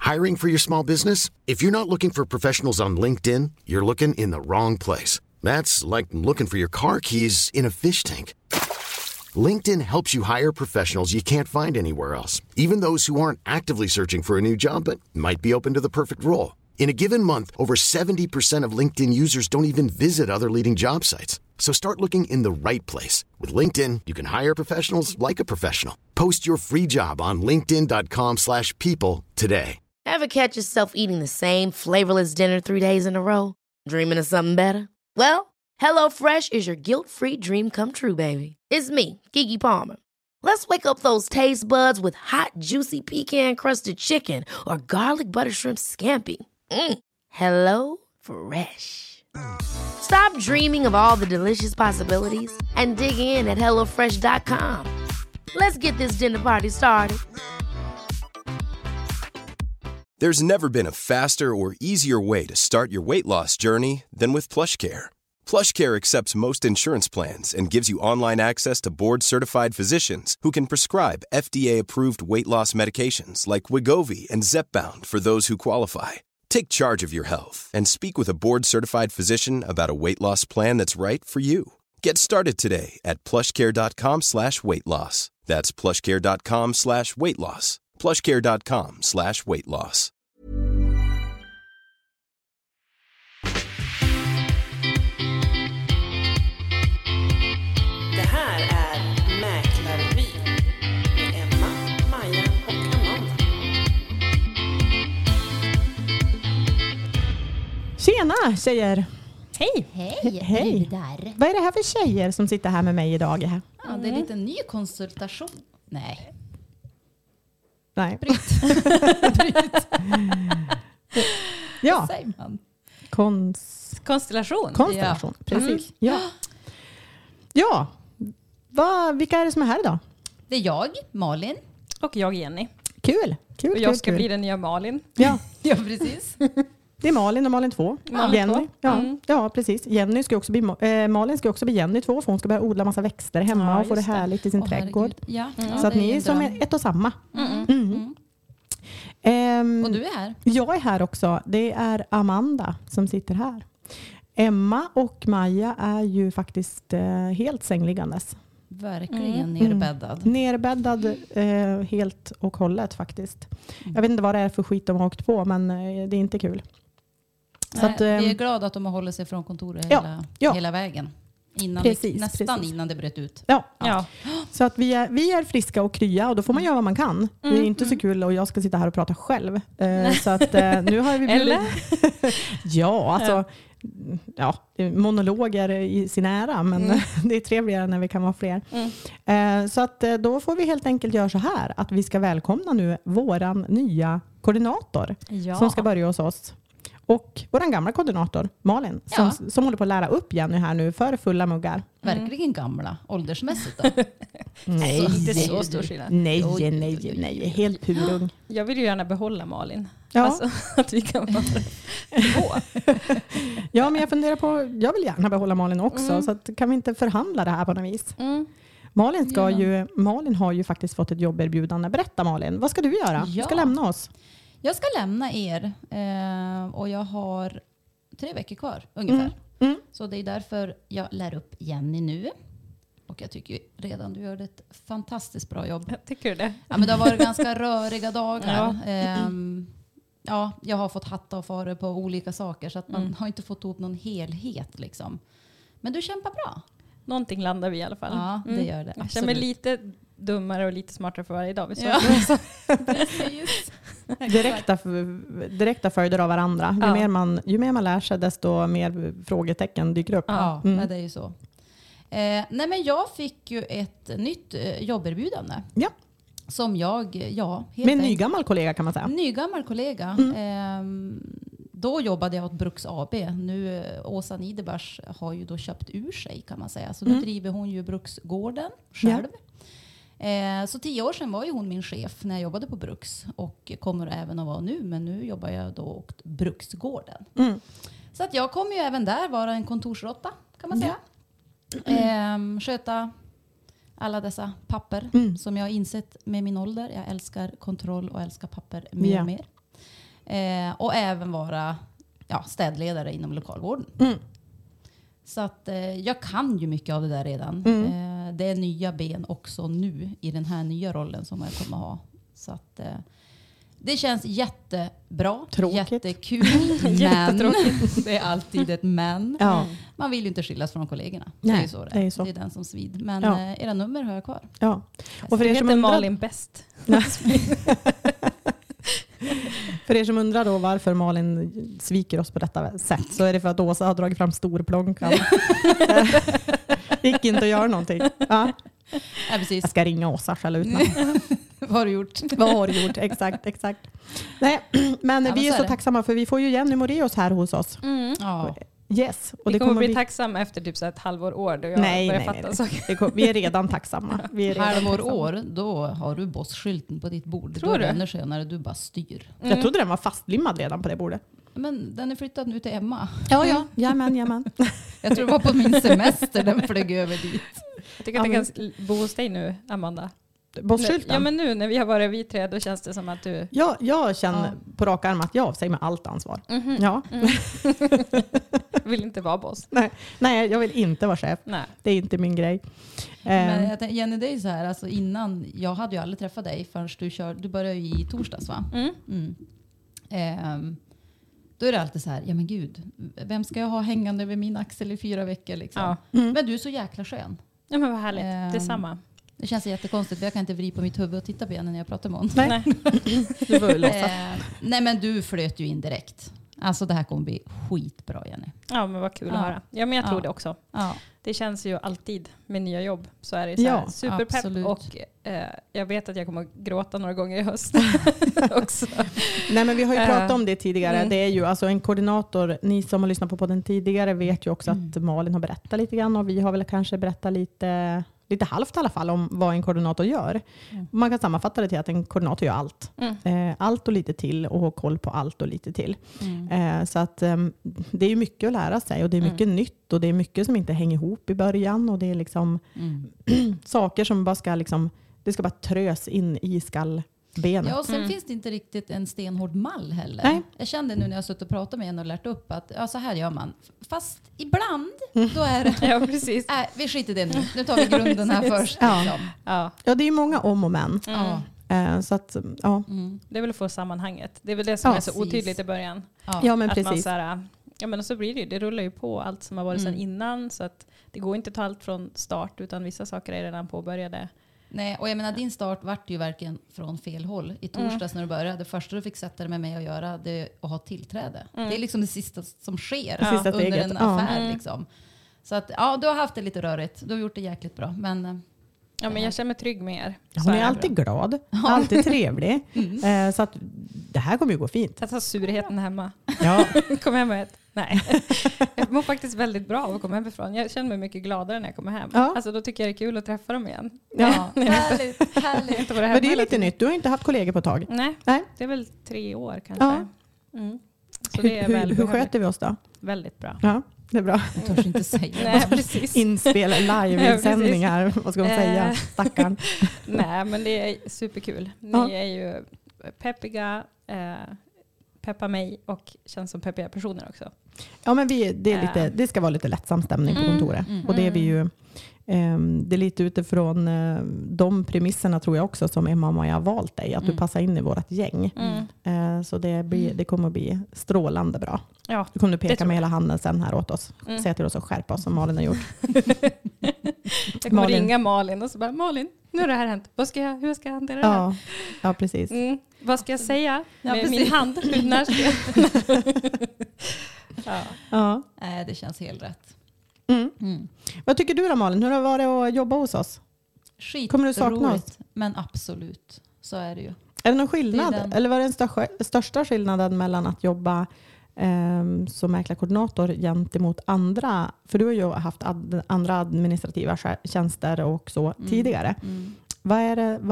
Hiring for your small business? If you're not looking for professionals on LinkedIn, you're looking in the wrong place. That's like looking for your car keys in a fish tank. LinkedIn helps you hire professionals you can't find anywhere else, even those who aren't actively searching for a new job but might be open to the perfect role. In a given month, over 70% of LinkedIn users don't even visit other leading job sites. So start looking in the right place. With LinkedIn, you can hire professionals like a professional. Post your free job on linkedin.com/people today. Ever catch yourself eating the same flavorless dinner 3 days in a row? Dreaming of something better? Well, HelloFresh is your guilt-free dream come true, baby. It's me, Keke Palmer. Let's wake up those taste buds with hot, juicy pecan-crusted chicken or garlic butter shrimp scampi. Hello Fresh. Stop dreaming of all the delicious possibilities and dig in at HelloFresh.com. Let's get this dinner party started. There's never been a faster or easier way to start your weight loss journey than with PlushCare. PlushCare accepts most insurance plans and gives you online access to board-certified physicians who can prescribe FDA-approved weight loss medications like Wegovy and Zepbound for those who qualify. Take charge of your health and speak with a board-certified physician about a weight loss plan that's right for you. Get started today at plushcare.com/weightloss. That's plushcare.com/weightloss. plushcare.com/weightloss. Det här är Mäklarvy med Emma, Maja och Amanda. Tjena tjejer! Hej! Hej! Där. Vad är det här för tjejer som sitter här med mig idag? Ja, det är lite ny konsultation. Nej. Bryt. Ja. Vad säger man? Konstellation. Konstellation, precis. Ja. Vilka är det som är här idag? Det är jag, Malin. Och jag, Jenny. Kul. Och jag ska bli den nya Malin. Ja. Ja, precis. Det är Malin och Malin 2. Jenny. Ja, precis. Jenny ska också bli Malin ska också bli Jenny 2 för hon ska börja odla massa växter hemma och få det härligt i sin trädgård. Ja, så att ni är som ett och samma. Och du är här? Jag är här också. Det är Amanda som sitter här. Emma och Maja är ju faktiskt helt sängliggandes. Verkligen nerbäddad. Nerbäddad helt och hållet faktiskt. Jag vet inte vad det är för skit de har åkt på, men det är inte kul. Nej, så att, vi är glada att de har hållit sig från kontoret hela vägen. Innan det bröt ut. Ja. Så att vi är friska och krya och då får man göra vad man kan. Det är inte så kul och jag ska sitta här och prata själv. Så att nu har vi Eller? monologer i sin ära, men det är trevligare när vi kan vara fler. Så att då får vi helt enkelt göra så här att vi ska välkomna nu våran nya koordinator som ska börja hos oss. Och våran gamla koordinator, Malin, som håller på att lära upp Jenny här nu för fulla muggar. Verkligen gamla, åldersmässigt då. Nej, inte så stor skillnad. Nej, helt purung. Jag vill ju gärna behålla Malin. Ja. Alltså, att vi kan vara två. Ja, men jag funderar på, jag vill gärna behålla Malin också. Så att, kan vi inte förhandla det här på något vis? Malin har ju faktiskt fått ett jobberbjudande. Berätta Malin, vad ska du göra? Du ska lämna oss. Jag ska lämna er och jag har 3 veckor kvar ungefär. Så det är därför jag lär upp Jenny nu. Och jag tycker redan du gör ett fantastiskt bra jobb. Jag tycker det. Ja, men det har varit ganska röriga dagar. Jag har fått hatta och fara på olika saker så att man har inte fått ihop någon helhet liksom. Men du kämpar bra. Någonting landar vi i alla fall. Ja, det gör det. Jag känner mig lite dummare och lite smartare för varje dag. Direkta följder av varandra. Ju mer man lär sig, desto mer frågetecken dyker upp. Ja, men det är ju så. Nej, men jag fick ju ett nytt jobberbjudande. Ja. Som jag, med en nygammal kollega kan man säga. Nygammal kollega. Då jobbade jag åt Bruks AB. Nu Åsa Niederbärs har ju då köpt ur sig kan man säga. Så nu driver hon ju Bruksgården själv. Så 10 år sedan var ju hon min chef när jag jobbade på Bruks. Och kommer även att vara nu. Men nu jobbar jag då åt Bruksgården. Så att jag kommer ju även där vara en kontorsråtta kan man säga. Sköta alla dessa papper som jag har insett med min ålder. Jag älskar kontroll och älskar papper mer och mer. Och även vara städledare inom lokalvården. Så att jag kan ju mycket av det där redan. Det är nya ben också nu i den här nya rollen som jag kommer ha. Så att det känns jättebra. Tråkigt. Jättekul. Men det är alltid ett men. Ja. Man vill ju inte skiljas från kollegorna. Nej, det är ju så det är så. Det är den som svid. Men Ja. era nummer har jag kvar. Ja. Och För heter Malin bäst. För er som undrar då varför Malin sviker oss på detta sätt, så är det för att Åsa har dragit fram storplånkan. Det gick inte att göra någonting. Ja. Ja, precis. Jag ska ringa Åsa och skälla ut mig. Vad har du gjort? Vad har du gjort? Exakt. Nej, men vi är så tacksamma för vi får ju Jenny Moraeus här hos oss. Ja. Yes. Och Vi kommer bli tacksamma efter typ så ett halvår år då jag börjar fatta saker. Vi är redan tacksamma. År, då har du bossskylten på ditt bord. Tror du? Vänner senare, du bara styr. Jag trodde den var fastlimmad redan på det bordet. Men den är flyttad nu till Emma. Ja. Jajamän. Jag tror det var på min semester den flög över dit. Jag tycker att jag kan bo hos dig nu, Amanda. Bossskylten? Ja, men nu när vi har varit vi tre, då känns det som att du... Ja, jag känner på rak arm att jag avsäger mig allt ansvar. Ja. Vill inte vara boss. Nej, jag vill inte vara chef. Nej. Det är inte min grej. Men jag tänkte, Jenny, det är så här, alltså innan, jag hade ju aldrig träffat dig förrän du började ju i torsdags, va? Då är det alltid så här, ja men gud, vem ska jag ha hängande över min axel i 4 veckor liksom? Ja. Men du är så jäkla skön. Ja, men vad härligt. Detsamma. Det känns jättekonstigt, för jag kan inte vrida på mitt huvud och titta på henne när jag pratar med honom. Nej. Du får väl låtsas. Nej, men du flöt ju in direkt. Alltså det här kommer bli skitbra, Jenny. Ja, men vad kul att höra. Ja, men jag tror det också. Ja. Det känns ju alltid med nya jobb. Så är det så här superpepp. Absolut. Och jag vet att jag kommer att gråta några gånger i höst också. Nej, men vi har ju pratat om det tidigare. Det är ju alltså en koordinator. Ni som har lyssnat på podden tidigare vet ju också att Malin har berättat lite grann. Och vi har väl kanske berättat lite halvt i alla fall om vad en koordinator gör. Man kan sammanfatta det till att en koordinator gör allt. Allt och lite till, och har koll på allt och lite till. Så att det är ju mycket att lära sig, och det är mycket nytt, och det är mycket som inte hänger ihop i början, och det är liksom saker som bara ska liksom, det ska bara trös in i skallbenet. Ja, och sen finns det inte riktigt en stenhård mall heller. Nej. Jag kände nu när jag suttit och pratat med henne och lärt upp att så här gör man. Fast ibland, då är det... Ja, precis. Vi skiter i det nu. Nu tar vi grunden här först. Liksom. Ja. Ja, det är ju många om och men. Så att, ja. Det är väl att få sammanhanget. Det är väl det som är så precis. otydligt i början. Ja, men Att man precis. så här, ja, men så blir det ju. Det rullar ju på allt som har varit sedan innan. Så att det går inte att ta allt från start, utan vissa saker är redan påbörjade. Nej, och jag menar, din start vart ju verkligen från fel håll. I torsdags när du började, det första du fick sätta dig med mig att göra, det är att ha tillträde. Det är liksom det sista som sker Sista under steget. en affär. Liksom. Så att, du har haft det lite rörigt. Du har gjort det jäkligt bra. Men, Ja, men jag känner mig trygg med er. Hon är alltid glad, alltid trevlig. Så att det här kommer ju gå fint. Jag tar surheten hemma. Ja. Kom hem med ett. Nej. Jag mår faktiskt väldigt bra av att komma hemifrån. Jag känner mig mycket gladare när jag kommer hem. Ja. Alltså, då tycker jag det är kul att träffa dem igen. härligt. Inte vara Men hemma det är hela lite tiden. nytt. Du har inte haft kollegor på ett tag. Nej, Nej. det är väl 3 år kanske. Ja. Så det är väl Hur sköter vi oss då? väldigt bra. Ja, det är bra. Jag törs inte säga. Nej, precis. Inspel, live-sändningar. Vad ska man säga? Stackarn. Nej, men det är superkul. Ni är ju peppiga, peppar mig och känns som peppiga personer också. Ja, men det ska vara lite lättsam stämning på kontoret. Och det är vi ju... Det är lite utifrån de premisserna tror jag också som Emma och Maja har valt dig. Att du passar in i vårt gäng. Så det kommer att bli strålande bra. Ja, Du kommer peka med hela handen sen här åt oss. Säga till oss att skärpa oss som Malin har gjort. jag kommer ringa Malin och så bara, Malin, nu har det här hänt. Hur ska jag hantera det här? Ja, precis. Vad ska jag säga med precis. min hand? När ska jag... Ja. Nej, det känns helt rätt. Vad tycker du då, Malin? Hur har det varit att jobba hos oss? Kommer du sakna oss? Men absolut, så är det ju. Är det någon skillnad? Det är den. Eller var det den största skillnaden mellan att jobba som mäklarkoordinator gentemot andra? För du har ju haft andra administrativa tjänster och så tidigare. Vad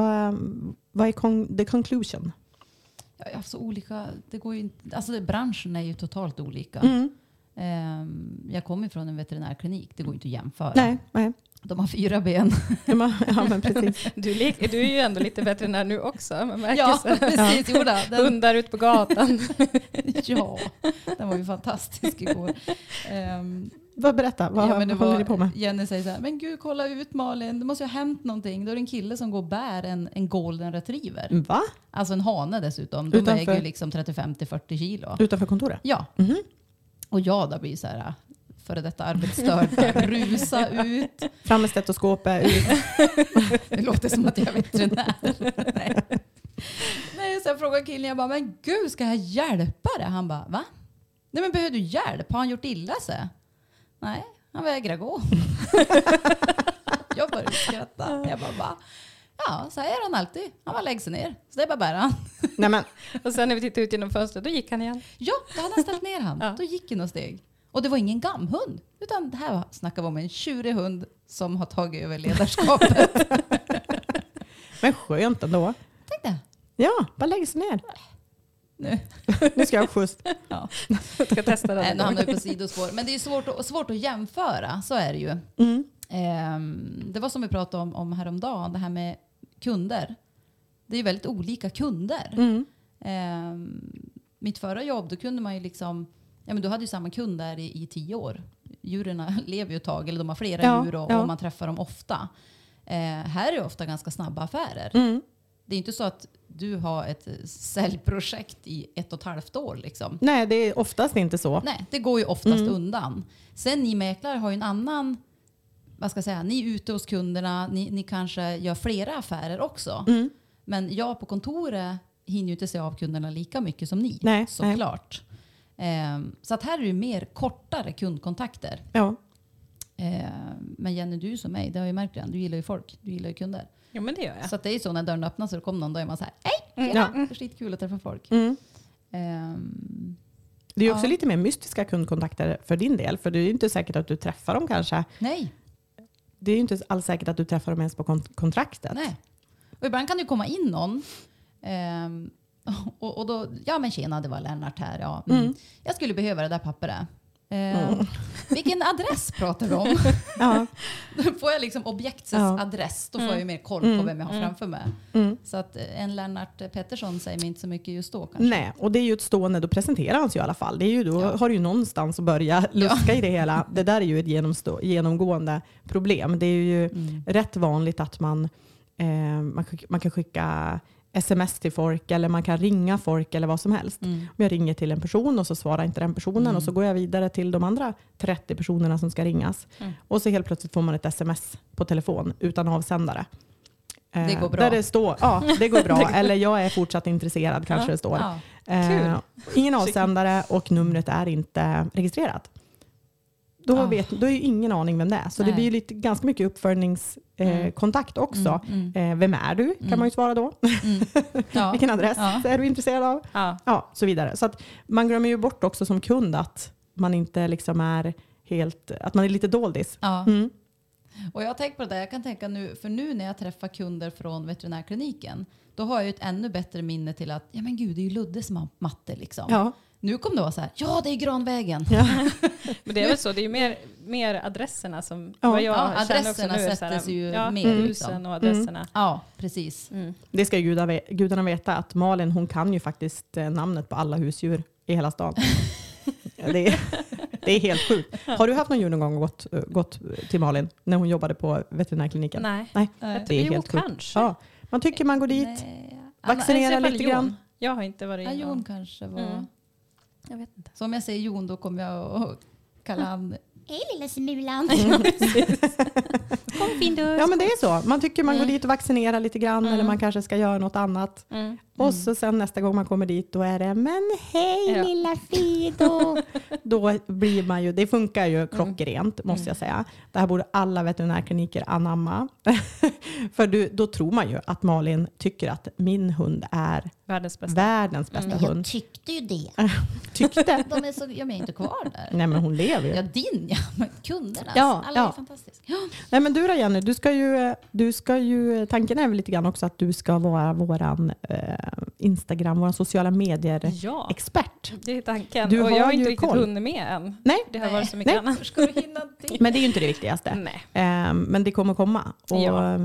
är the conclusion? Alltså olika, det går ju inte, alltså branschen är ju totalt olika. Jag kommer från en veterinärklinik, det går inte att jämföra. Nej. De har 4 ben. Ja, men precis. Du är ju ändå lite veterinär nu också. Man märker Ja, så. precis. Jo, Hundar ut på gatan. Ja, den var ju fantastisk igår. Berätta, vad håller ni på med? Jenny säger så här, men gud, kolla ut Malin, det måste ju ha hänt någonting. Då är det en kille som går och bär en golden retriever. Va? Alltså en hane dessutom. De väger ju liksom 35-40 kilo. Utanför kontoret? Ja. Mm-hmm. Och jag då blir så här, före detta arbetsstörd, rusa ut. Fram med stetoskopet ut. Det låter som att jag är veterinär. Nej, så jag frågar killen, jag bara, men gud, ska jag hjälpa dig? Han bara, va? Nej, men behöver du hjälp? Har han gjort illa sig? Nej, han vägrar gå. Jag började skratta. Jag bara, va? Ja, så här är han alltid. Han bara lägger sig ner. Så det är bara bära. Nej, men. Och sen när vi tittade ut genom fönstret, då gick han igen. Ja, då hade han ställt ner han. Ja. Då gick han några steg. Och det var ingen gamhund. Utan det här snackar vi om en tjurig hund som har tagit över ledarskapet. Men skönt ändå. Tänk det. Ja, bara lägg sig ner. Nu ska jag ha skjuts. Ja. Jag ska testa det. Nu hamnar vi på sidospår. Men det är svårt att jämföra. Så är det ju. Det var som vi pratade om häromdagen. Det här med kunder. Det är ju väldigt olika kunder. Mitt förra jobb, då kunde man ju liksom... Ja, men du hade ju samma kund där i 10 år. Djuren lever ju ett tag. Eller de har flera djur och man träffar dem ofta. Här är det ofta ganska snabba affärer. Det är inte så att du har ett säljprojekt i 1,5 år. Liksom. Nej, det är oftast inte så. Nej, det går ju oftast undan. Sen ni mäklare har ju en annan... Vad ska jag säga? Ni är ute hos kunderna. Ni kanske gör flera affärer också. Men jag på kontoret hinner ju inte se av kunderna lika mycket som ni. Nej, såklart. Så att här är det mer kortare kundkontakter. Ja. Men Jenny, du som mig, det har jag märkt redan. Du gillar ju folk, du gillar ju kunder. Ja, men det gör jag. Så att det är så när dörren öppnas så det kommer någon, då är man så här, hej, det är skitkul att träffa folk. Det är ju också lite mer mystiska kundkontakter för din del. För det är ju inte säkert att du träffar dem kanske. Nej. Det är ju inte alls säkert att du träffar dem ens på kontraktet. Nej. Och ibland kan det komma in någon... Och då, ja men tjena, det var Lennart här. Ja. Jag skulle behöva det där pappret. Vilken adress pratar vi om? Då får jag liksom objektets adress. Då får jag ju mer koll på vem jag har framför mig. Så att en Lennart Pettersson säger mig inte så mycket just då kanske. Nej, och det är ju ett stående, då presenterar han sig i alla fall. Det är ju då har du ju någonstans att börja luska i det hela. Det där är ju ett genomgående problem. Det är ju rätt vanligt att man kan skicka sms till folk eller man kan ringa folk eller vad som helst. Om jag ringer till en person och så svarar inte den personen och så går jag vidare till de andra 30 personerna som ska ringas. Och så helt plötsligt får man ett sms på telefon utan avsändare. Det går bra. Där det står, ja, det går bra. Eller jag är fortsatt intresserad kanske det står. Kul. Ingen avsändare och numret är inte registrerat. Då är ju ingen aning vem det är. Så det blir ju ganska mycket uppföljningskontakt också. Vem är du? Kan man ju svara då. Vilken adress är du intresserad av? Ja, så vidare. Så att man glömmer ju bort också som kund att man inte liksom är helt... Att man är lite doldis. Ja. Och jag har tänkt på det. Jag kan tänka nu... För nu när jag träffar kunder från veterinärkliniken. Då har jag ju ett ännu bättre minne till att... Ja men gud, det är ju Luddes matte liksom. Ja. Nu kommer det vara så här, ja det är Granvägen. Men det är väl så, det är ju mer adresserna som adresserna också nu, sätts ju mer. Husen och adresserna. Ja, precis. Det ska gudarna veta att Malin, hon kan ju faktiskt namnet på alla husdjur i hela stan. Det är helt sjukt. Har du haft någon djur någon gång gått till Malin när hon jobbade på veterinärkliniken? Nej. Det är helt sjukt. Kanske. Ja. Man tycker man går dit, vaccinerar lite grann. Jag har inte varit inne. Jon kanske var... Jag vet inte. Så om jag säger Jon då kommer jag att kalla han hej lilla smulan. Kom fin du. Ja men det är så. Man tycker man går dit och vaccinerar lite grann eller man kanske ska göra något annat. Och så sen nästa gång man kommer dit då är det men hej lilla Fido. Då blir man ju, det funkar ju klockrent måste jag säga. Det här borde alla veterinärkliniker anamma. För då tror man ju att Malin tycker att min hund är världens bästa hund. Jag tyckte ju det. Tyckte? De är så, jag är inte kvar där. Nej men hon lever ju. Ja din men kunderna. Alla är fantastiska. Nej men du då Jenny, du ska ju tanken är väl lite grann också att du ska vara våran Instagram, vår sociala medier-expert. Det är tanken. Du och jag har inte ju riktigt koll. hunnit med än. Nej. Det har varit så mycket annat. Ska du hinna till? Men det är ju inte det viktigaste. Nej. Men det kommer komma. Och,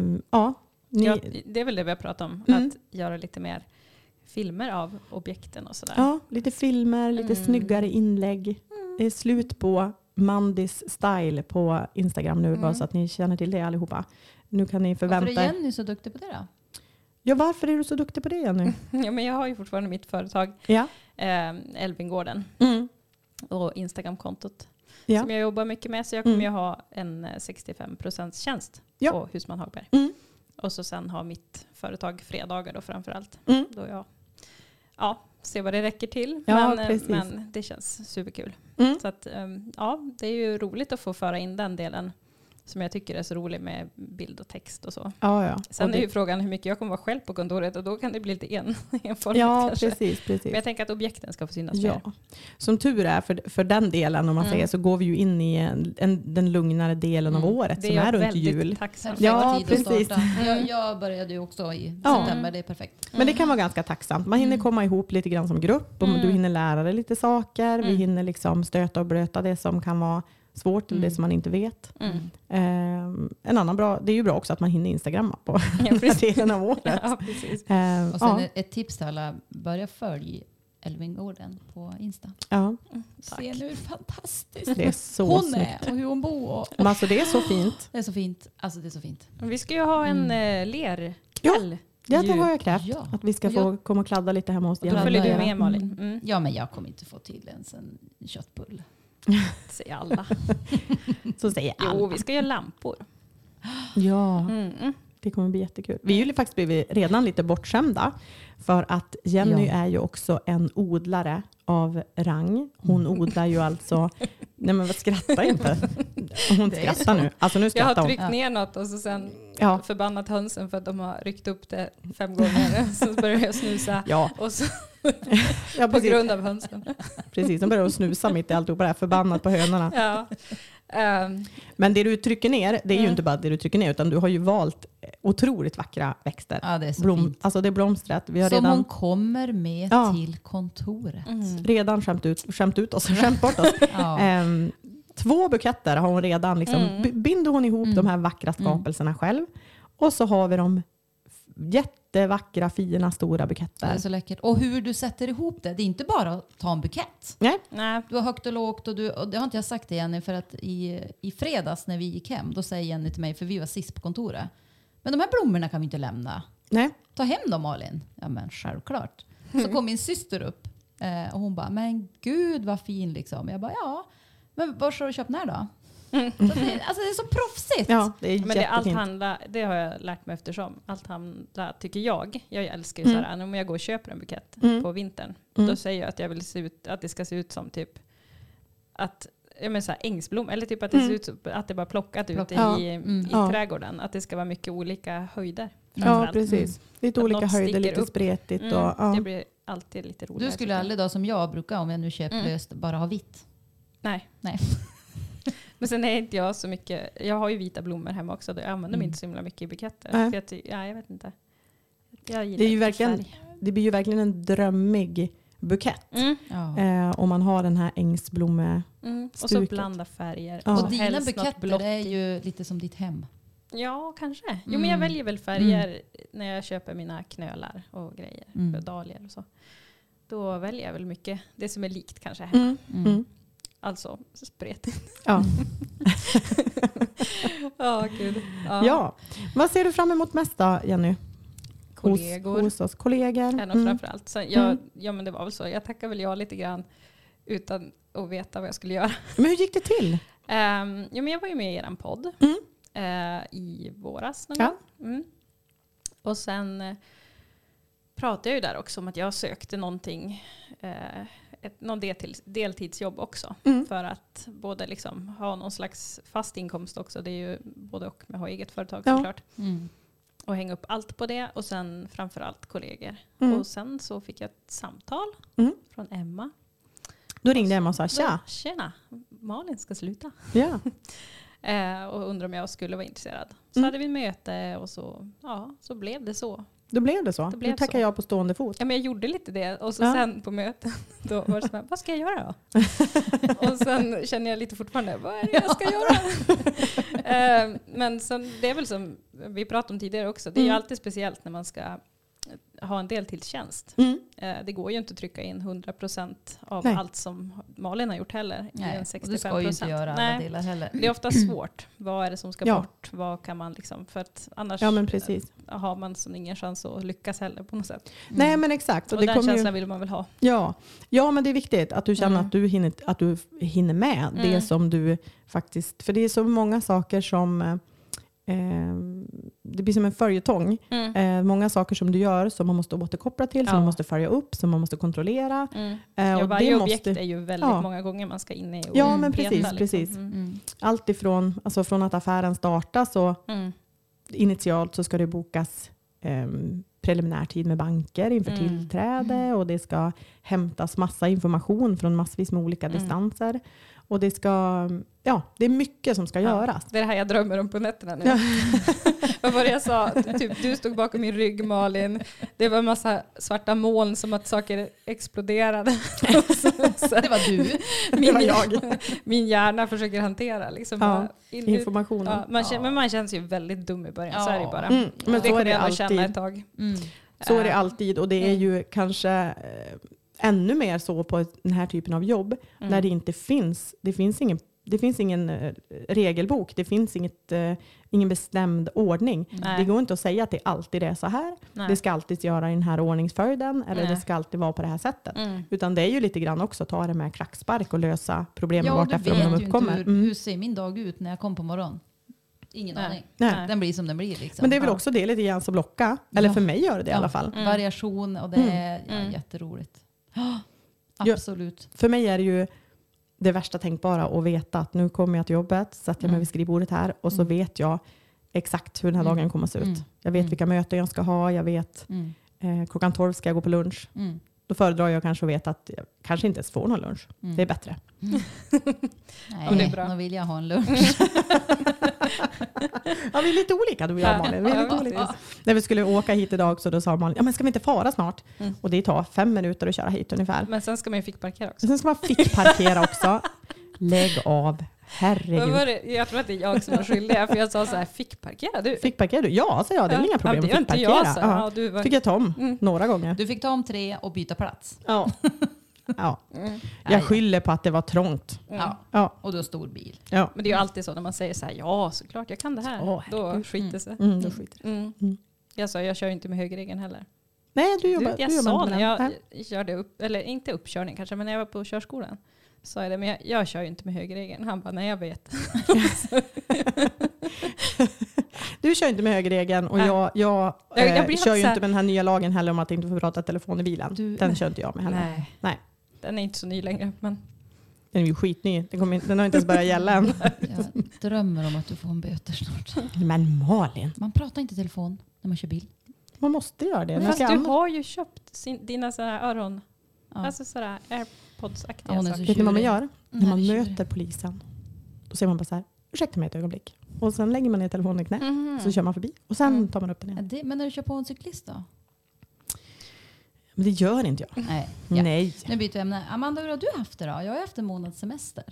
Det är väl det vi har pratat om. Mm. Att göra lite mer filmer av objekten och sådär. Ja, lite filmer, lite snyggare inlägg. Det är slut på Mandis style på Instagram nu, bara så att ni känner till det allihopa. Nu kan ni förvänta Varför är Jenny så duktig på det då? Ja, varför är du så duktig på det, Jenny? Ja, men jag har ju fortfarande mitt företag, Ja. Elvingården, och Instagram-kontot Ja. som jag jobbar mycket med. Så jag kommer ju ha en 65% tjänst på Husman Hagberg. Och så sen har mitt företag fredagar då framförallt. Då jag ser vad det räcker till. Ja, men det känns superkul. Så att, det är ju roligt att få föra in den delen som jag tycker är så rolig med bild och text och så. Ja. Sen är ju frågan hur mycket jag kommer vara själv på kontoret, och då kan det bli lite enformigt Ja, kanske. precis. Men jag tänker att objekten ska få synas Ja. mer. Som tur är för den delen, om man säger, så går vi ju in i den lugnare delen av året Det som är är runt väldigt jul. Perfekt Ja, tid att precis. starta. Jag började ju också i september, det är perfekt. Men det kan vara ganska tacksamt. Man hinner komma ihop lite grann som grupp. Och du hinner lära dig lite saker. Vi hinner liksom stöta och blöta det som kan vara svårt eller det som man inte vet. En annan bra, det är ju bra också att man hinner Instagramma på delen av året. Ja, precis. Och sen ett tips till alla, börja följ Elvingården på Insta. Ja, Se nu hur fantastiskt det är så hon snyggt. är och hur hon bor. Men alltså det är så fint. Det är så fint. Alltså det är så fint. Vi ska ju ha en lerkväll. Det har jag krävt. Ja. Att vi ska få komma och kladda lite hemma hos Då Jenny. följer du med, Malin. Ja, men jag kommer inte få till ens en köttbulle. Säger alla. Så säger alla. Jo, vi ska göra lampor. Ja, det kommer bli jättekul. Vi är ju faktiskt blivit redan lite bortskämda. För att Jenny är ju också en odlare av rang. Hon odlar ju alltså... Nej, men skratta inte. Hon skrattar nu. Alltså nu Jag skrattar har hon. tryckt ner något och så sen Ja. förbannat hönsen för att de har ryckt upp det 5 gånger. Så börjar jag snusa. Ja. Och så, Ja, på precis. grund av hönsen. Precis, de börjar snusa mitt i alltihopa det här, förbannat på hönorna. Ja. Men det du trycker ner, det är ju inte bara det du trycker ner, utan du har ju valt otroligt vackra växter. Ja, det är så fint. Alltså det är blomstrat. Vi har Som redan, hon kommer med till kontoret. redan skämt bort oss. Ja. 2 buketter har hon redan, liksom, binder hon ihop de här vackra skapelserna själv. Och så har vi de jättevackra, fina, stora buketter. Det är så läckert. Och hur du sätter ihop det. Det är inte bara att ta en bukett. Nej. Du har högt och lågt och det har inte jag sagt det, Jenny, för att i fredags när vi gick hem, då säger Jenny till mig, för vi var sist på kontoret. Men de här blommorna kan vi inte lämna. Nej. Ta hem dem, Malin. Ja, men självklart. Så kom min syster upp och hon bara, men gud vad fin liksom. Jag bara, ja. Men var har du köpt den här då? Så det är så proffsigt. Ja, det är Men det, allt jättefint. handlar, det har jag lärt mig eftersom. Allt handlar, tycker jag. Jag älskar ju så här, om jag går och köper en bukett på vintern. Då säger jag att jag vill att det ska se ut som typ att så här, ängsblom. Eller typ att det ser ut som att det bara plockat ut i trädgården. Att det ska vara mycket olika höjder. Ja, precis. Lite Att olika något höjder, sticker lite upp. spretigt. Det blir alltid lite roligare. Du skulle aldrig då som jag brukar, om jag nu köper löst, bara ha vitt. Nej. Nej. Men sen är inte jag så mycket. Jag har ju vita blommor hemma också. Jag använder mig inte så himla mycket i buketter. Nej. För jag vet inte. Jag gillar Det är ju inte verkligen, färg. det blir ju verkligen en drömmig bukett. Ja. Om man har den här ängsblomme. Och så stuket. blanda färger. Ja. Och dina helst något buketter blått är i. ju lite som ditt hem. Ja, kanske. Jo, men jag väljer väl färger när jag köper mina knölar och grejer. För dahlior och så. Då väljer jag väl mycket det som är likt kanske hemma. Alltså spretigt. Ja. Gud. Ja. Vad ser du fram emot mest då, Jenny? Kollegor. Hos oss. Kollegor. Är nog framförallt. Så ja, men det var väl så. Jag tackar väl jag lite grann utan att veta vad jag skulle göra. Men hur gick det till? Men jag var ju med i er podd i våras någon Ja. gång. Och sen pratade jag ju där också om att jag sökte någonting, någon deltidsjobb också. För att både liksom ha någon slags fast inkomst också. Det är ju både och med att ha eget företag såklart. Och hänga upp allt på det. Och sen framförallt kollegor. Och sen så fick jag ett samtal från Emma. Då ringde Emma och sa tja. Tjena, Malin ska sluta. Ja. Och undrade om jag skulle vara intresserad. Så hade vi möte och så blev det så. Då blev det så. Det blev Nu tackar så. jag på stående fot. Ja, men jag gjorde lite det. Och så sen på möten, då var det så här, vad ska jag göra då? Och sen känner jag lite fortfarande, vad är det jag ska göra? Men sen, det är väl som vi pratade om tidigare också. Det är ju alltid speciellt när man ska ha en deltidstjänst. Det går ju inte att trycka in 100% av allt som Malin har gjort heller. Nej, I en 65%. och du ska ju inte göra alla delar heller. Det är ofta svårt. Vad är det som ska bort? Vad kan man liksom, för att annars men precis. Har man som ingen chans att lyckas heller på något sätt. Nej, men exakt. Och det den känslan vill man väl ha. Ja, men det är viktigt att du känner att du hinner med det som du faktiskt... För det är så många saker som... det blir som en följetong. Många saker som du gör som man måste återkoppla till, som man måste följa upp, som man måste kontrollera. Och varje objekt är ju väldigt många gånger man ska in i och ja, men peta, precis. Allt ifrån från att affären startar så initialt så ska det bokas preliminärtid med banker inför tillträde och det ska hämtas massa information från massvis med olika distanser. Och det ska, det är mycket som ska göras. Det är det här jag drömmer om på nätterna nu. Vad var det jag sa? Typ, du stod bakom min rygg, Malin. Det var en massa svarta moln som att saker exploderade. Det var du. Det var jag. Min hjärna försöker hantera liksom, information. Men man känns ju väldigt dum i början. Så är det bara. Men det kommer jag att känna ett tag. Så är det alltid. Och det är ju kanske... ännu mer så på den här typen av jobb när det inte finns, det finns ingen regelbok, det finns ingen bestämd ordning. Nej. Det går inte att säga att det alltid är så här. Nej. Det ska alltid göra i den här ordningsföljden eller det ska alltid vara på det här sättet. Utan det är ju lite grann också ta det med klackspark och lösa problemen vartefter de uppkommer. Hur ser min dag ut när jag kom på morgonen? Ingen aning. Nej. Den blir som den blir. Liksom. Men det är väl också det lite grann som lockar. Eller för mig gör det i alla fall. Variation och det är jätteroligt. Absolut. För mig är det ju det värsta tänkbara att veta att nu kommer jag till jobbet, sätter jag mig vid skrivbordet här och så vet jag exakt hur den här dagen kommer att se ut. Jag vet vilka möten jag ska ha, jag vet klockan 12 ska jag gå på lunch. Då föredrar jag kanske att veta att jag kanske inte ens får någon lunch. Det är bättre. Nej, det är bra. Då vill jag ha en lunch. Ja, vi är lite olika du och jag, Malin. Vi är lite olika. När vi skulle åka hit idag så då sa Malin, men ska vi inte fara snart? Och det tar 5 minuter att köra hit ungefär. Men sen ska man ju fickparkera också. Sen ska man fickparkera också. Lägg av. Herregud. Jag tror att det är jag som är skyldig. För jag sa så här, fickparkera du? Fickparkera du? Ja, så jag. Det är inga problem att fickparkera. Jag fick jag ta om några gånger. Du fick ta om 3 och byta plats. Ja. Jag skyller på att det var trångt. Ja. Och du har stor bil. Ja. Men det är ju alltid så när man säger så här, ja såklart jag kan det här. Då skiter sig. Då skiter det. Jag sa, jag kör ju inte med högerregeln heller. Nej, du jobbar jag sa när jag körde upp, eller inte uppkörning kanske, men när jag var på körskolan. Sa jag det, men jag kör ju inte med högerregeln. Han bara, nej jag vet. Du kör inte med högerregeln och jag kör ju inte med den här nya lagen heller om att inte få prata telefon i bilen. Den kör inte jag med heller. Nej. Den är inte så ny längre. Men... Den är ju skitny. Den har inte ens börjat gälla än. Jag drömmer om att du får en böter snart. Men Malin. Man pratar inte telefon när man kör bil. Man måste göra det. Fast du har ju köpt dina sådana här öron. Alltså sådär AirPods-aktiga saker. Vet ni vad man gör? När man möter polisen. Då säger man bara så här, ursäkta mig ett ögonblick. Och sen lägger man ner telefonen i knä. Så kör man förbi. Och sen tar man upp den igen. Men när du kör på en cyklist då? Men det gör inte jag. Nej. Nej. Nu byter vi ämne. Amanda, hur har du haft det då? Jag har haft en månads semester.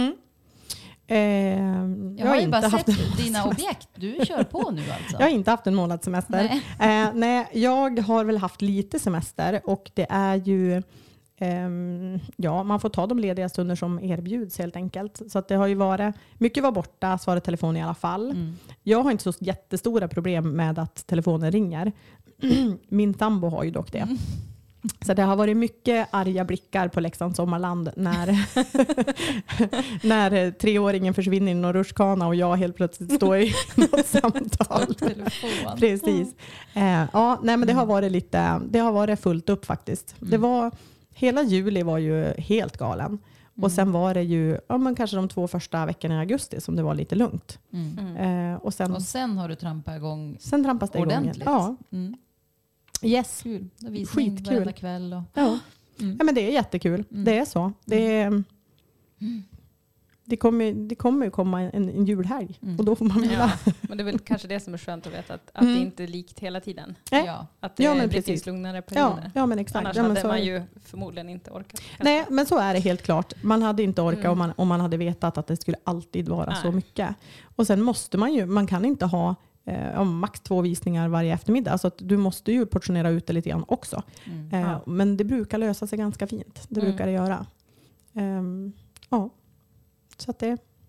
Jag har ju bara sett dina objekt. Du kör på nu alltså. Jag har inte haft en månads semester. Nej, jag har väl haft lite semester. Och det är ju... man får ta de lediga stunder som erbjuds helt enkelt. Så att det har ju varit... Mycket var borta, svarade telefon i alla fall. Jag har inte så jättestora problem med att telefonen ringer. Min sambo har ju dock det. Så det har varit mycket arga blickar på Leksands sommarland när 3-åringen försvinner i någon rutschkana och jag helt plötsligt står i något samtal. Precis. Men det har varit det har varit fullt upp faktiskt. Det var, hela juli var ju helt galen. Och sen var det ju kanske de 2 första veckorna i augusti som det var lite lugnt. Och sen har du trampat igång ordentligt. Ja. Yes. Kul. Skitkul. Varenda kväll. Och... Ja, men det är jättekul. Det är så. Det är... Det kommer ju komma en julhelg och då får man vila. Ja, men det är väl kanske det som är skönt att veta att det inte är likt hela tiden. Ja. Att det finns lugnare perioder. Ja, men exakt. Annars ja, men hade man ju förmodligen inte orkat. Kanske. Nej, men så är det helt klart. Man hade inte orkat om man hade vetat att det skulle alltid vara så mycket. Och sen måste man kan inte ha max 2 visningar varje eftermiddag. Så att du måste ju portionera ut det lite grann också. Men det brukar lösa sig ganska fint. Det brukar det göra. Ja. Så att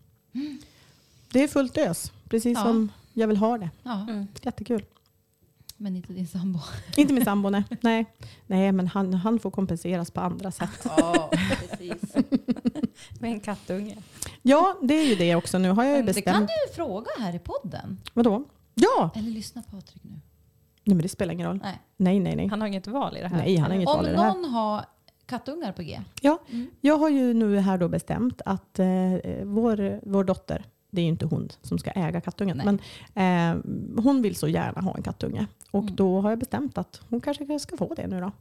det är fullt ös. Precis som jag vill ha det. Ja. Jättekul. Men inte din sambo. Inte min sambo, nej. Nej, men han får kompenseras på andra sätt. Ja, precis. Med en kattunge. Ja, det är ju det också. Nu har jag ju Det bestämt. kan du ju fråga här i podden. Vadå? Ja! Eller lyssna Patrik nu. Nej, men det spelar ingen roll. Nej. Han har inget val i det här. Nej, han har inget val i det här. Om någon har kattungar på G. Ja, jag har ju nu här då bestämt att vår dotter, det är ju inte hon som ska äga kattungen, men hon vill så gärna ha en kattunge. Och då har jag bestämt att hon kanske ska få det nu då.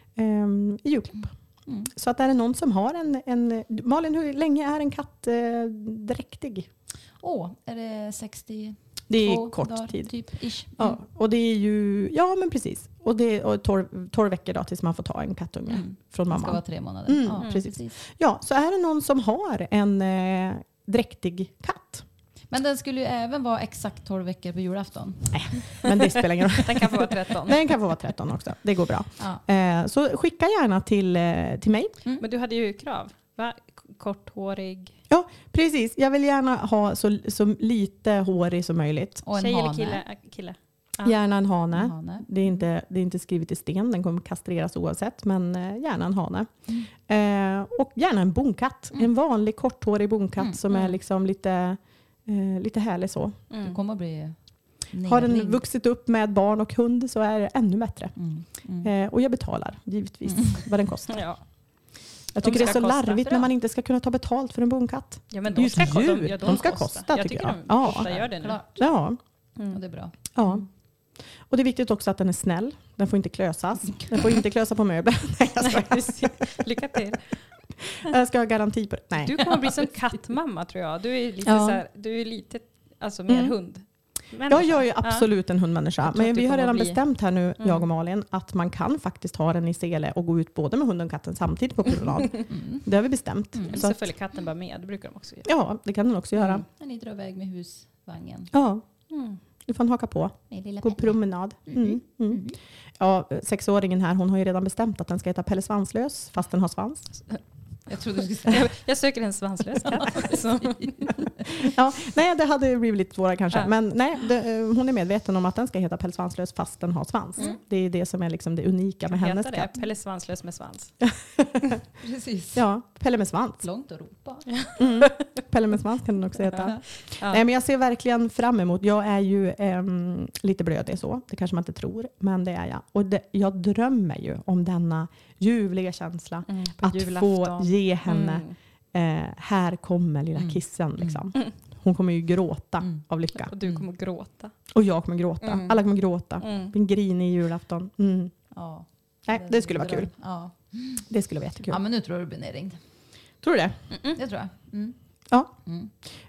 I julklapp. Så att är det någon som har en Malin, hur länge är en katt dräktig? Är det 60? Det är kort dagar, tid. Typ, ish. Ja, och det är ju, ja men precis. Och det är 12 veckor då tills man får ta en kattunge från mamma. Det ska vara 3 månader. Ja, precis. Ja, så är det någon som har en dräktig katt. Men den skulle ju även vara exakt 12 veckor på julafton. Men det spelar ingen roll. Den kan få vara 13. Den kan få vara 13 också. Det går bra. Ja. Så skicka gärna till mig. Men du hade ju krav. Va? Korthårig. Ja, precis. Jag vill gärna ha så lite hårig som möjligt. Och en Tjej hane. eller kille? Gärna en hane. En hane. Det är inte skrivet i sten. Den kommer kastreras oavsett. Men gärna en hane. Och gärna en bonkatt. En vanlig korthårig bonkatt som är liksom lite härlig så. Det kommer att bli Har den vuxit upp med barn och hund så är det ännu bättre. Och jag betalar givetvis vad den kostar. Ja. Jag tycker det är så kosta, larvigt när man inte ska kunna ta betalt för en bonkatt. Ja, men det är de ska, djur. De ska kosta jag tycker jag. de ofta gör det nu. Klart. Ja. Och det är bra. Ja. Och det är viktigt också att den är snäll. Den får inte klösas. Den får inte klösa på möbler. Nej, jag skojar. Lycka till. Jag ska ha garanti på det. Nej. Du kommer bli som kattmamma tror jag. Du är lite Ja. så här, du är lite alltså mer hund. Jag är ju absolut en hundmänniska. tror Men att du vi har kommer redan bli- bestämt här nu, jag och Malin, att man kan faktiskt ha den i sele och gå ut både med hunden och katten samtidigt på promenad. Det har vi bestämt. Eller Så så att, följer katten bara med. Det brukar de också göra. ja, det kan den också göra. När ni drar iväg med husvagnen. Ja, du får haka på. Med lilla Gå Pelle. promenad. Ja, 6-åringen här, hon har ju redan bestämt att den ska heta Pelle Svanslös fast den har svans. Jag trodde du skulle säga. Jag söker en svanslös katt. Så. Ja, nej, det hade blivit lite svårare kanske. Ja. Men nej, hon är medveten om att den ska heta Pelle Svanslös fast den har svans. Det är det som är liksom det unika med hennes Heter det? katt. Pelle svanslös med svans. Precis. Ja, Pelle med svans. Långt att ropa. Pelle med svans kan den också heta. Ja. Nej, men jag ser verkligen fram emot. Jag är ju lite blödig så. Det kanske man inte tror. Men det är jag. Och jag drömmer ju om denna ljuvliga känsla. På Att julafton. få ge henne här kommer lilla kissen. Liksom. Hon kommer ju gråta av lycka. Och du kommer gråta. Och jag kommer gråta. Alla kommer gråta. Mm. En grinig julafton. Ja. Nej, det skulle vara kul. Ja. Det skulle vara jättekul. Ja, men nu tror jag du blir nedringd. Tror du det? Det tror jag. Ja. Mm.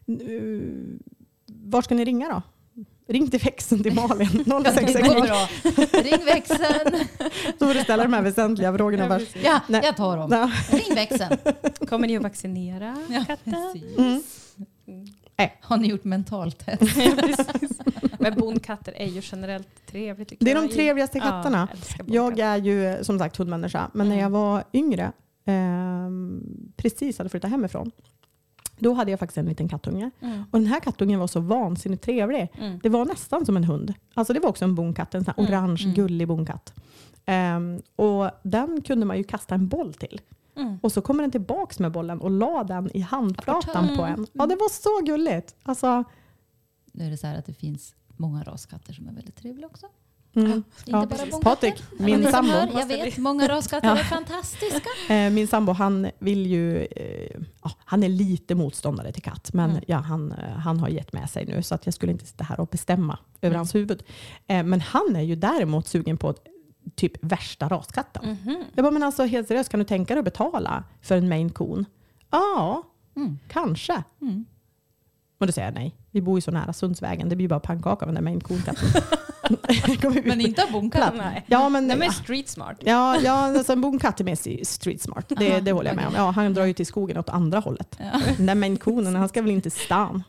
Var ska ni ringa då? Ring till växeln till Malin. Det går 066. bra. Ring växeln. Då får du ställa de här väsentliga frågorna först. Ja, Nej. jag tar dem. Ja. Ring växeln. Kommer ni att vaccinera katten? Precis. Har ni gjort mentaltest? Precis. Men bonkatter är ju generellt trevligt. tycker Det är jag. de trevligaste katterna. Ja, älskar Jag bonkatter. är ju som sagt hundmänniska. Men när jag var yngre, precis hade flyttat hemifrån, då hade jag faktiskt en liten kattunge. Och den här kattungen var så vansinnigt trevlig. Det var nästan som en hund. Alltså det var också en bonkatt, en sån här orange gullig bonkatt. Och den kunde man ju kasta en boll till. Och så kommer den tillbaks med bollen och la den i handflatan på en. Ja, det var så gulligt. Alltså, Nu är det så här att det finns många raskatter som är väldigt trevliga också. ja. Inte bara bonkatter. Patrik, min Ni som sambo. hör, jag vet, många raskatter är fantastiska. Min sambo, han vill ju, han är lite motståndare till katt, men ja, han har gett med sig nu så att jag skulle inte sitta här och bestämma över hans huvud. Men han är ju däremot sugen på typ värsta raskatten. Jag bara, men alltså helt seriöst, kan du tänka dig att betala för en Maine Coon? Ja, Kanske. Och då säger jag nej. Vi bor ju så nära Sundsvägen. Det blir bara pannkaka med den Maine Coon-katten. Men inte av bonkatt. Nej. Ja, men De är street smart. Ja, alltså en bonkatt är mest street smart. Det håller jag med om. Ja, han drar ju till skogen åt andra hållet. Den där Maine Coonen, han ska väl inte stan.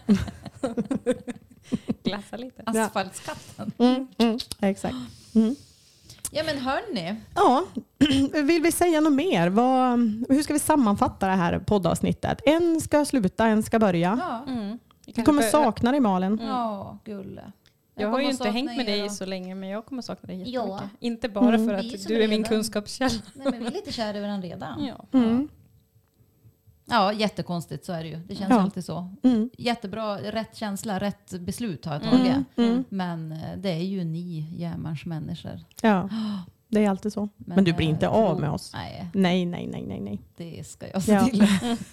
Glassa lite. Asfaltskatten. Exakt. Ja, men hörni. Ja, vill vi säga något mer? Hur ska vi sammanfatta det här poddavsnittet? En ska sluta, en ska börja. Ja. Du kommer sakna dig, Malin. Ja, gulle. Jag har ju inte hängt med dig så länge, men jag kommer sakna dig jättemycket. Inte bara för att du är min kunskapskälla. Nej, men vi är lite kära över den redan. Ja. Ja, jättekonstigt, så är det ju. Det känns alltid så. Jättebra, rätt känsla, rätt beslut har jag tagit. Men det är ju ni jämmars människor. Ja, det är alltid så. Men du blir inte av med oss. Nej. Det ska jag se till.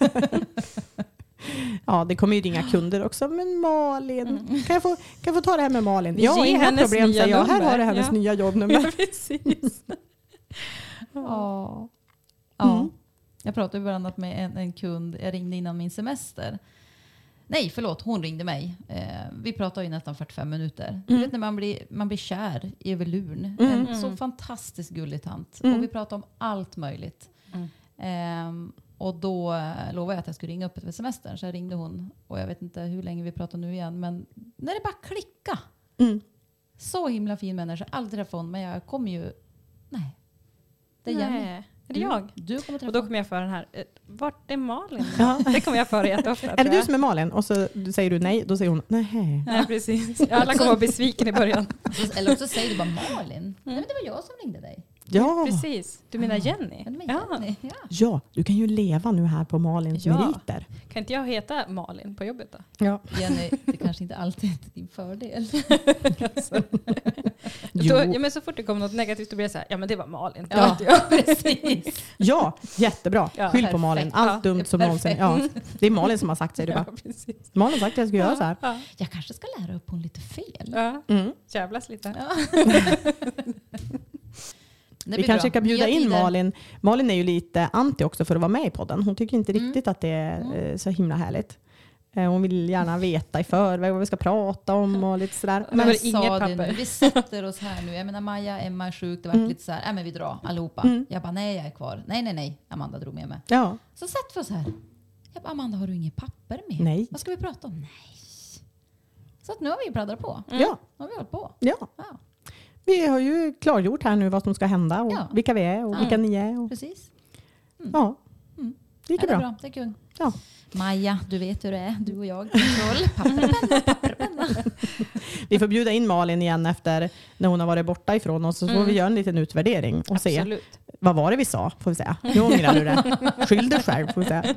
Ja, det kommer ju ringa kunder också. Men Malin, kan jag få ta det här med Malin? Ge Ja, inga hennes problem. nya Jag här nummer. har det hennes nya jobbnummer. Ja, precis. Ja. Jag pratade bland annat med en kund. Jag ringde innan min semester. Nej, förlåt. Hon ringde mig. Vi pratade ju nästan 45 minuter. Du vet när man blir kär i överlurn. En så fantastiskt gullig tant. Och vi pratade om allt möjligt. Och då lovade jag att jag skulle ringa upp efter semestern. Så jag ringde hon. Och jag vet inte hur länge vi pratar nu igen. Men när det bara klicka. Så himla fin människa. Aldrig träffat hon. Men jag kommer ju... Nej. Det är Jenny. Är det jag? Du kommer träffa. Och då kommer jag föra den här. Vart är Malin? Ja. Det kommer jag föra jätteofta. Är det du som är Malin? Och så säger du nej. Då säger hon nej. Nej, precis. Alla kommer vara besviken i början. Eller också säger du bara Malin. Nej, men det var jag som ringde dig. Ja. Precis. Du menar Jenny? Jenny. Ja, du kan ju leva nu här på Malins meriter. Kan inte jag heta Malin på jobbet då? Ja. Jenny, det kanske inte alltid är till din fördel. Då, men så fort det kommer något negativt då blir det så här, ja men det var Malin. Ja, precis. Ja, jättebra. Ja, Skyll på Malin. Allt dumt som någonsin. Ja, det är Malin som har sagt, säger du bara. Ja, precis. Malin har sagt att jag ska göra så här. Ja. Jag kanske ska lära upp hon lite fel. Ja. Jävlas lite. Ja. Vi kanske kan bjuda in Malin. Malin är ju lite anti också för att vara med i podden. Hon tycker inte riktigt att det är så himla härligt. Hon vill gärna veta i förväg vad vi ska prata om och lite sådär. Men det inget papper. Vi sätter oss här nu. Jag menar Maja, Emma är sjuk. Det var lite så här, men vi drar allihopa. Jag bara, nej jag är kvar. Nej. Amanda drog med mig. Ja. Så sätter vi oss här. Jag bara, Amanda har du inget papper med? Nej. Vad ska vi prata om? Nej. Så att nu har vi pladdrat på. Ja. Nu har vi hållit på. Ja. Vi har ju klargjort här nu vad som ska hända och vilka vi är och vilka ni är. Och... Precis. Ja, det gick bra. Det är kul. Ja. Maja, du vet hur det är. Du och jag. Kontroll. Papper, penna. Vi får bjuda in Malin igen efter när hon har varit borta ifrån oss. Så får vi göra en liten utvärdering och Absolut. se. Vad var det vi sa, får vi säga. Nu ångrar du det. Skyll dig själv, får vi säga.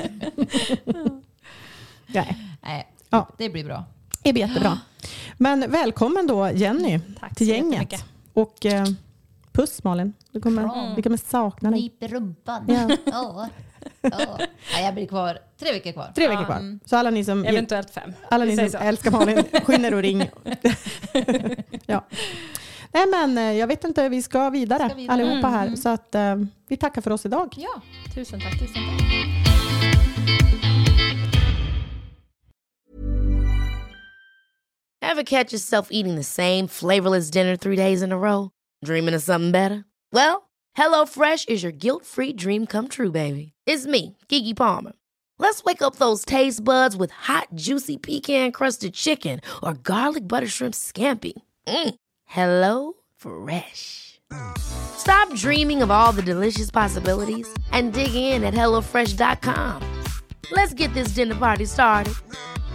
Nej, Ja. det blir bra. Det blir jättebra. Men välkommen då Jenny Tack till så gänget. jättemycket. Och puss Malin. Vi kommer sakna dig. Nyp i rumpan. Ja. Ja. Nej, jag blir kvar 3 veckor kvar. 3 veckor kvar. Så alla ni som, Eventuellt 5. alla ni som älskar Malin, skynda och ring. Ja. Nej men jag vet inte, vi ska vidare allihopa här. Så att vi tackar för oss idag. Ja. Tusen tack. Ever catch yourself eating the same flavorless dinner 3 days in a row? Dreaming of something better? Well, HelloFresh is your guilt-free dream come true, baby. It's me, Keke Palmer. Let's wake up those taste buds with hot, juicy pecan-crusted chicken or garlic butter shrimp scampi. Hello Fresh. Stop dreaming of all the delicious possibilities and dig in at HelloFresh.com. Let's get this dinner party started.